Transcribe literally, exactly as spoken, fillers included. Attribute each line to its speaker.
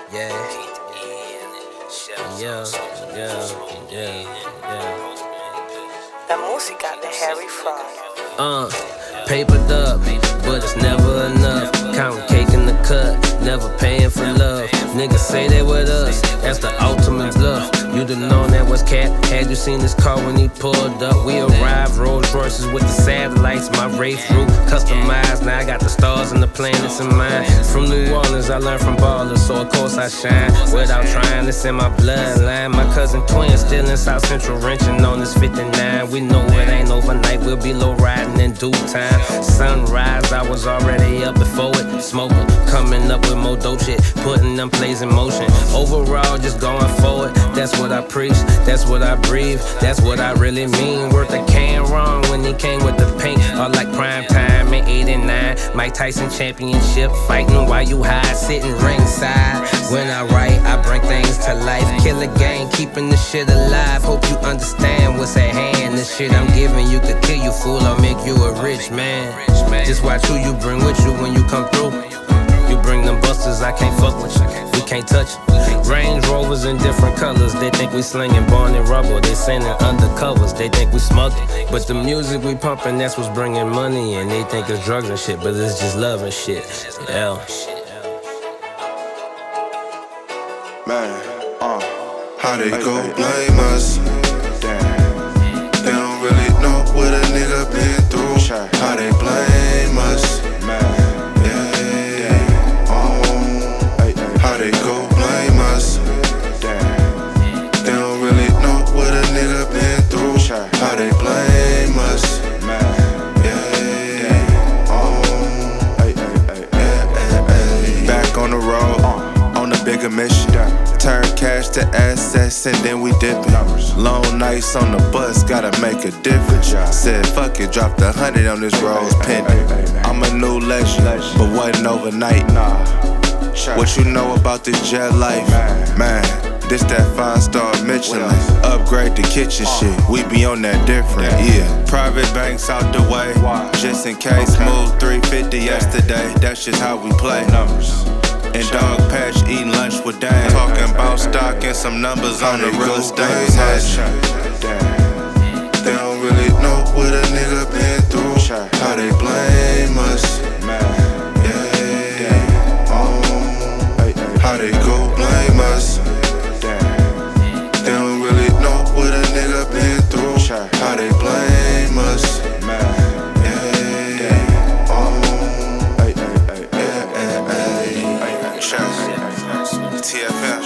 Speaker 1: Yeah, yeah, yeah, yeah, yeah.
Speaker 2: La música de Harry Fraud.
Speaker 1: Uh, papered up, but it's never enough. Counting cake in the cut, never paying for love. Niggas say they with us, that's the ultimate bluff. You'd have known that was Cat, had you seen this car when he pulled up. We arrived, Rolls Royces with the satellites, my Wraith roof customized. Now I got the stars and the planets in mind. From New Orleans, I learned from ballers, so of course I shine. Without trying, it's in my bloodline. My cousin twin still in South Central wrenching on this fifty-nine. We know it ain't overnight, we'll be low riding in due time. Sunrise, I was already up before it, smoking, coming up with more dope shit, putting them plays in motion. Overall, just going forward, that's what I preach, that's what I breathe, that's what I really mean. Worth a can wrong when he came with the pink, or like prime time in eighty-nine. Mike Tyson championship, fighting while you high, sitting ringside. When I write, I bring things to life, kill a game, keeping the shit alive. Hope you understand what's at hand. This shit I'm giving you could kill you, fool, or make you a rich man. Just watch who you bring with you when you come through. You bring them busters, I can't fuck with you, we can't touch it. Range Rovers in different colors, they think we slinging Barney rubber. They sending undercovers, they think we smuggling. But the music we pumping, that's what's bringing money. And they think it's drugs and shit, but it's just love and shit. Yeah.
Speaker 3: Man, uh, how they go blame us? They don't really know what a nigga been through. How they blame us? How they go blame us? They don't really know what a nigga been through. How they blame us? Back on the road, on a bigger mission. Turn cash to assets and then we dippin'. Long nights on the bus, gotta make a difference. Said fuck it, dropped a hundred on this rose pendant. I'm a new legend, but wasn't overnight. What you know about this jet life? Man, this that five-star Michelin. Upgrade the kitchen shit, we be on that different, yeah. Private banks out the way, just in case. Moved three fifty yesterday, that's just how we play. And dog patch, eating lunch with Dan. Talking about stock and some numbers on the real estate session. They don't really know what a nigga been through. How they blame us? How they go blame us? They don't really know what a nigga been through. How they blame us? T F M.